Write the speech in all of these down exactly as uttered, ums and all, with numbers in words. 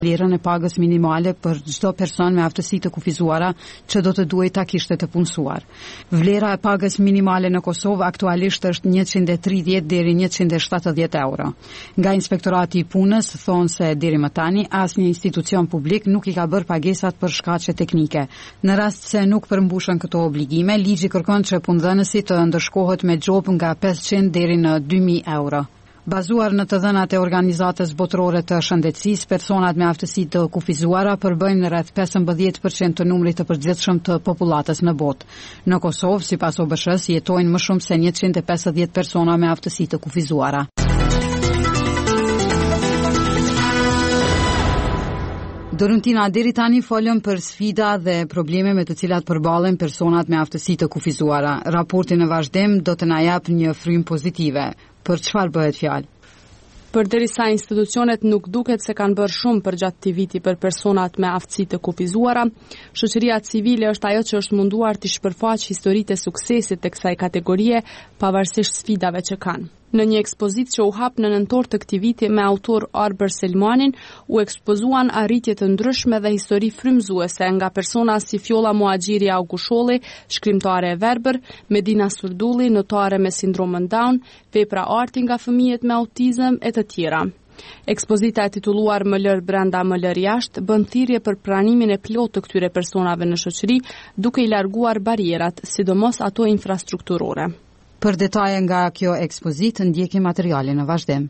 vlerën e pagës minimale për çdo person me aftësi të kufizuara që do të duhej ta kishte të punësuar. Vlera e pagës minimale në Kosovë aktualisht është njëqind e tridhjetë deri njëqind e shtatëdhjetë euro. Nga Inspektorati i Punës thonë se deri më tani asnjë institucion publik nuk i ka bërë pagesat për shkaqe teknike. Në rast se nuk përmbushën këto obligime, ligji kërkon që punëdhënësi të ndërshkohet me xhop nga pesëqind deri në dy mijë euro. Bazuar në të dhënat e Organizatës Botërore të Shëndetësisë, personat me aftësi të kufizuara përbëjnë rreth pesëmbëdhjetë përqind të numrit të përgjithshëm të popullatës në botë. Në Kosovë, sipas O B S H-s, jetojnë më shumë se njëqind e pesëdhjetë persona me aftësi të kufizuara. Doruntina, deri tani folëm për sfida dhe probleme me të cilat përballen personat me aftësi të kufizuara. Raporti në vazhdim do të na jap një frym pozitive. Për çfarë bëhet fjalë? Përderisa institucionet nuk duket se kanë bërë shumë për gjatë këtij viti për personat me aftësi të kufizuara, shoqëria civile është ajo që është munduar të shpërfaqë historitë e suksesit të kësaj kategorie, pavarësisht sfidave që kanë. Në një ekspozitë që u hap në nëntor të këtij viti me autor Arber Selmanin, u ekspozuan arritje të ndryshme dhe histori frymëzuese nga persona si Fjolla Muhaxhiri Augusholli, shkrimtare e verbër, Medina Surdulli, notare me sindromën Down, vepra arti nga fëmijët me autizëm e të tjera. Ekspozita e titulluar Më lër brenda, më lër jashtë bën thirrje për pranimin e plotë të këtyre personave në shoqëri, duke i larguar barierat, sidomos ato infrastrukturore. Për detaje nga kjo ekspozitë, ndjekim materialin në vazhdim.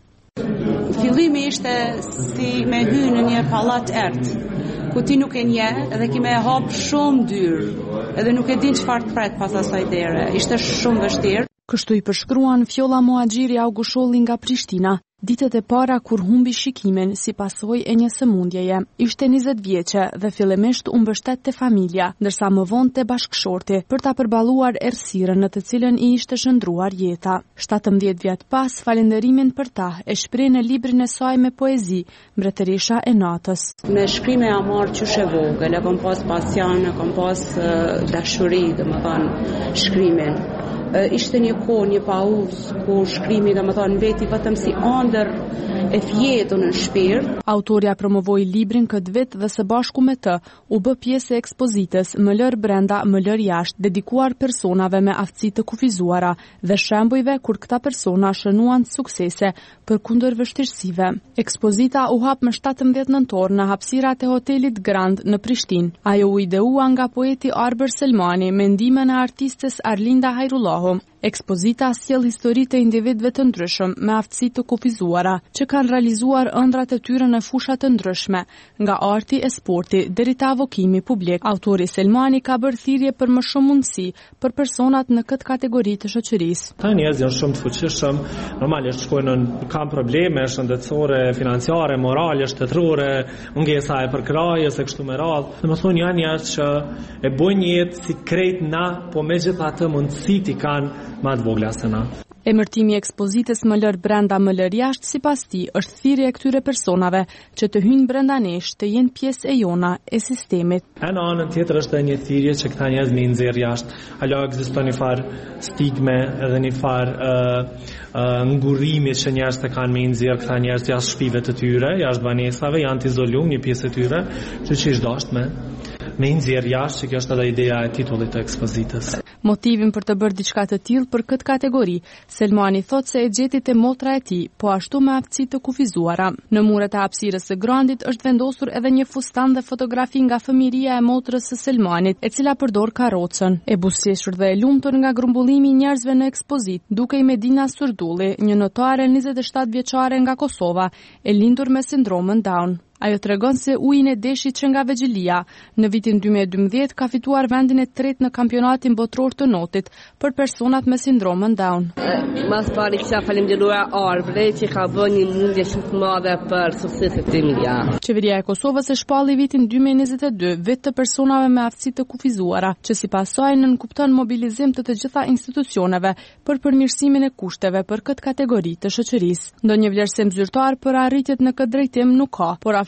Fillimi ishte si me hyrë në një pallat errët, ku ti nuk e njeh dhe ki me hap shumë dyrë, edhe nuk e din çfarë të pret pas asaj dere. Ishte shumë vështirë. Kështu i përshkruan Fjolla Muhaxhiri Augusholli nga Prishtina. Ditët e para kur humbi shikimin si pasojë e një sëmundjeje. Ishte njëzet vjeçe dhe fillimisht u mbështet te familja, ndërsa më vonë te bashkëshorti për ta përballuar errësirën në të cilën i ishte shndruar jeta. shtatëmbëdhjetë vjet pas, falënderimin për ta e shpreh në librin e saj me poezi, Mbretëresha e natës. Me shkrime jam marrë qysh e vogël, e kam pas pasion, e kam pas uh, dashuri, domethënë shkrimin. Uh, ishte një kohë, një pauzë ku shkrimi domethënë veti vetëm si ëndër e fjetur në shpirt. Autorja promovoi librin këtë vit dhe së bashku me të u bë pjesë e ekspozitës Më lër brenda, më lër jashtë, dedikuar personave me aftësi të kufizuara dhe shembujve kur këta persona shënuan suksese përkundër vështirësive. Ekspozita u hap më shtatëmbëdhjetë nëntor në hapësirat e hotelit Grand në Prishtinë. Ajo u ideua nga poeti Arber Selmani me ndihmën e artistes Arlinda Hajrullahu. Ekspozita sjell histori të individëve të ndryshëm me aftësi të kufizuara që kanë realizuar ëndrat e tyre në fusha të ndryshme, nga arti e sporti deri te avokimi publik. Autori Selmani ka bërë thirrje për më shumë mundësi për personat në këtë kategori të shoqërisë. Këta njerëz janë shumë të fuqishëm, normalisht shkojnë në kanë probleme shëndetësore, financiare, morale, shtetërore, mungesa e përkrahjes e kështu me radhë. Domethënë janë njerëz që e bojnë jetë si krejt na, po megjithatë mundësitë i kanë më të vogla se na. Emërtimi i ekspozitës Më lër brenda, më lër jashtë sipas tij është thirrje e këtyre personave që të hyjnë brenda nesh, të jenë pjesë e jona e sistemit. Në anën tjetër është një thirrje që këta njerëz me nxjerr jashtë. Alo ekziston një far stigme edhe një far uh, uh, ngurrimi që njerëzit kanë me nxjerr këta njerëz jashtë shtëpive të tyre, jashtë banesave, janë të izoluar një pjesë e tyre, që çish dashur me me nxjerr jashtë, që kjo është edhe ideja e titullit të ekspozitës. Motivin për të bërë diçka të tillë për këtë kategori, Selmani thotë se e gjeti te motra e tij, po ashtu me aftësi të kufizuara. Në muret e hapësirës së Grandit është vendosur edhe një fustan dhe fotografi nga fëmiria e motrës së Selmanit, e cila përdor karrocën. E buzëqeshur dhe e lumtur nga grumbullimi i njerëzve në ekspozitë, dukej Medina Surdulli, një notare njëzet e shtatë vjeçare nga Kosova, e lindur me sindromën Down. Ajo tregon se ujin e deshit që nga Vegjelia në vitin dy mijë e dymbëdhjetë ka fituar vendin e tretë në kampionatin botror të notit për personat me sindromën Down. Mas pari kisha falenderuar Arbrin që ka bërë një mundje shumë të madhe për sukseset e mia. Qeveria e Kosovës e shpalli vitin dy mijë e njëzet e dy vit të personave me aftësi të kufizuara, që sipas saj nënkupton mobilizim të të gjitha institucioneve për përmirësimin e kushteve për këtë kategori të shoqërisë. Ndonjë vlerësim zyrtar për arritjet në këtë drejtim nuk ka, por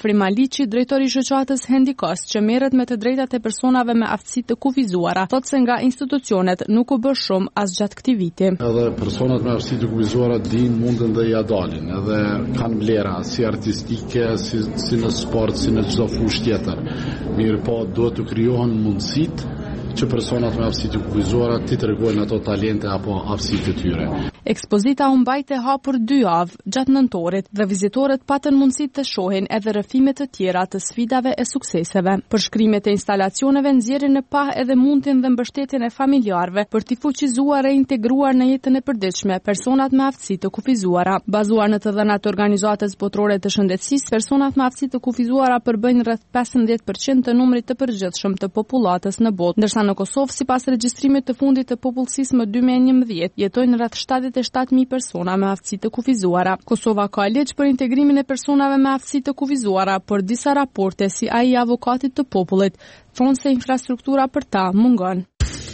Afri Maliqi, drejtori i shoqatës Hendikos, që merret me të drejtat e personave me aftësi të kufizuara, thotë se nga institucionet nuk u bë shumë as gjatë këtij viti. Edhe personat me aftësi të kufizuara dinë mundën dhe ja dalin, edhe kanë vlera si artistike, si, si në sport, si në çdo fushë tjetër. Mirë po, duhet të krijohen mundësitë që personat me aftësi të kufizuara ti tregojnë ato talente apo aftësitë e tyre. Ekspozita u mbajt e hapur dy javë gjatë nëntorit dhe vizitorët patën mundësi të shohin edhe rrëfime të tjera të sfidave e sukseseve. Përshkrimet e instalacioneve nxjerrin në pah edhe mundin dhe mbështetjen e familjarëve për t'i fuqizuar e integruar në jetën e përditshme personat me aftësi të kufizuara. Bazuar në të dhënat e Organizatës Botërore të Shëndetësisë, personat me aftësi të kufizuara përbëjnë rreth pesëmbëdhjetë përqind të numrit të përgjithshëm të popullatës në botë, ndërsa në Kosovë, sipas regjistrimit të fundit të popullsisë më dy mijë e njëmbëdhjetë, jetojnë rreth shtatëdhjetë e shtatë mijë persona me aftësi të kufizuara. Kosova ka ligj për integrimin e personave me aftësi të kufizuara, por disa raporte si ai i avokatit të popullit thonë se infrastruktura për ta mungon.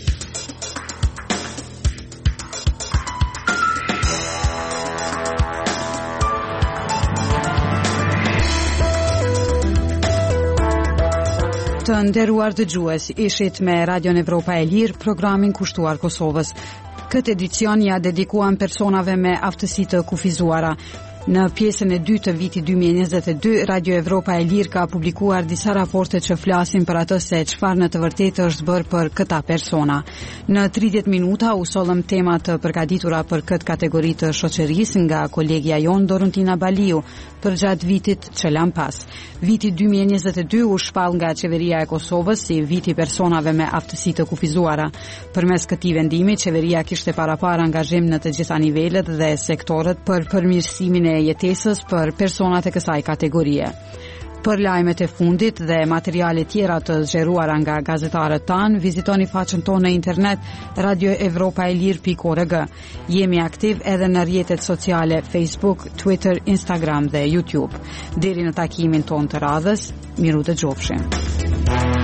Të nderuar dëgjues, ishit me Radion Evropa e Lirë, programin kushtuar Kosovës. Këtë edicion ja dedikuan personave me aftësi të kufizuara. Në pjesën e dytë të vitit dy mijë e njëzet e dy, Radio Evropa e Lirë ka publikuar disa raporte që flasin për atë se çfarë në të vërtetë është bërë për këta persona. Në tridhjetë minuta u sollëm tema të përgatitura për këtë kategori të shoqërisë nga kolegja jon Dorontina Baliu përgjatë vitit që lan pas. Viti dy mijë e njëzet e dy u shpall nga qeveria e Kosovës si viti personave me aftësi të kufizuara. Përmes këtij vendimi, qeveria kishte parapar angazhim në të gjitha nivelet dhe sektorët për përmirësimin e jetesës për personat e kësaj kategorie. Për lajmet e fundit dhe materiale tjera të zgjeruara nga gazetarët tanë, vizitoni faqen tonë në internet radio evropa e lir pikë org. Jemi aktiv edhe në rrjetet sociale Facebook, Twitter, Instagram dhe YouTube. Deri në takimin tonë të radhës, miru dëgjofshim.